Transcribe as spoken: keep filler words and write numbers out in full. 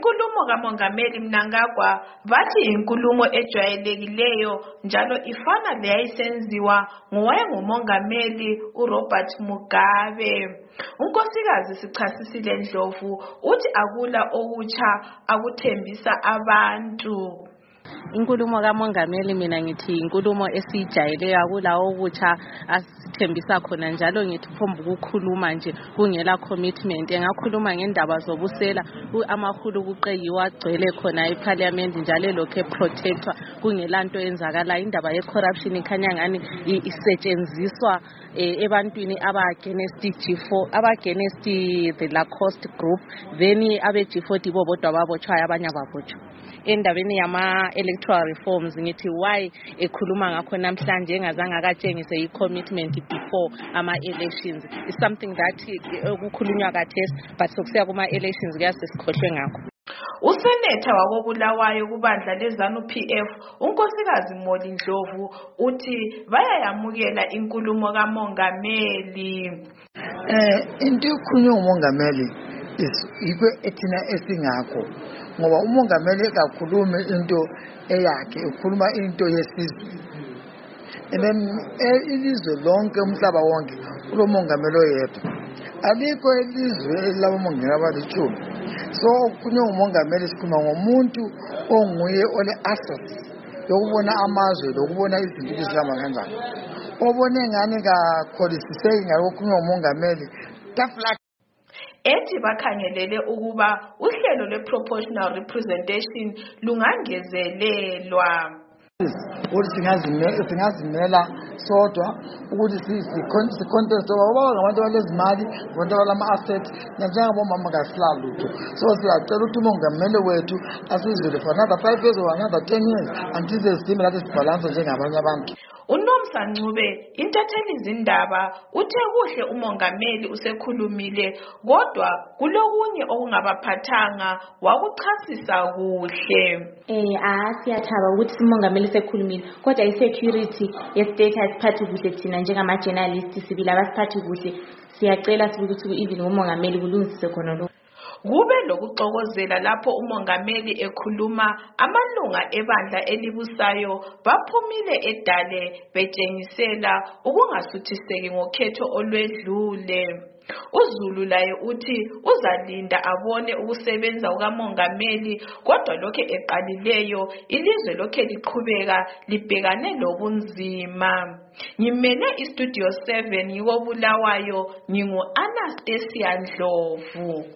Inkulumo kaMongameli Mnangagwa bathi inkulumo ejwayelekileyo njalo ifana leyayisenziwa ngowayengumongameli uRobert Mugabe. Unkosikazi Sichasisile Ndlovu uthi akula okutsha akuthembisa abantu. Inkulumo kaMongameli mina ngithi inkulumo esijayeleyo akula okutsha asithembisa khona njalo ngithi phombu ukukhuluma nje kungela commitment. Engakhuluma ngendaba zobusela amahulu kuqeyiwa agcwele khona eParliament njalo lokho eprotectwa kungela nto enzakala. Indaba ye corruption ikhanya ngani isetshenziswa ebantwini aba against G four aba against the Lacoste group, then abe G four dibo bodwa babotshwayo abanye ababotshwa. Endabeni yama electoral reforms ngithi why ekhuluma ngakho namhlanje engazange akatshengise i-commitment before ama elections is something that ukukhulunywa kathesi but sokusiya kuma elections kuyasesikhohlwe ngakho. Usenetha wakobulawayo kubandla leZANU P F unkosikazi Moli Ndlovu uthi bayayamukela inkulumo kaMongameli. Eh into ekhulunywa nguMongameli yikho ethina esingakho ngoba uMongameli kakhuluma into eyakhe ukhuluma into yesizwe. And then ilizwe lonke umhlaba wonke ulomongameli oyedwa. Alikho ilizwe labomongameli abalithumi. So kukhulunywa nguMongameli sikhuluma ngomuntu onguye ole assets yokubona amazwe lokubona izinto ezihamba kanjani. Obone ngani kakholisiseki ngalokukhulunywa nguMongameli tafla ethi bakhangelele ukuba uhlelo lwe-proportional representation lungangezelelwa. Ukuthi singazimela sodwa ukuthi si-contest ngoba ngabantu balezimali ngabantu abalama-assets njengabomama kasilali lutho. So siyacela ukuthi umongameli wethu asizwele for another five years or another ten years until sesime lathi sibhalanse njengabanye abantu. uNomsa Ncube intatheli izindaba uthe kuhle umongameli usekhulumile kodwa kulokunye okungabaphathanga wakuchasisa kuhle. Eh asiyathaba ukuthi umongameli usekhulumile kodwa i-security ye-state asiphathi kuhle thina njengama journalists sibila abasiphathi kuhle siyacela ukuthi even umongameli kulungisise khona lokho. Kube lokuxokozela lapho umongameli ekhuluma amalunga ebandla elibusayo baphumile edale betshengisela ukungasuthiseki ngokhetho olwedlule. uZulu laye uthi uzalinda abone ukusebenza kukamongameli kodwa lokho eqalileyo ilizwe lokho liqhubeka libhekane lobunzima. Ngimele istudio seven yikobulawayo ngingu Anastasia Ndlovu.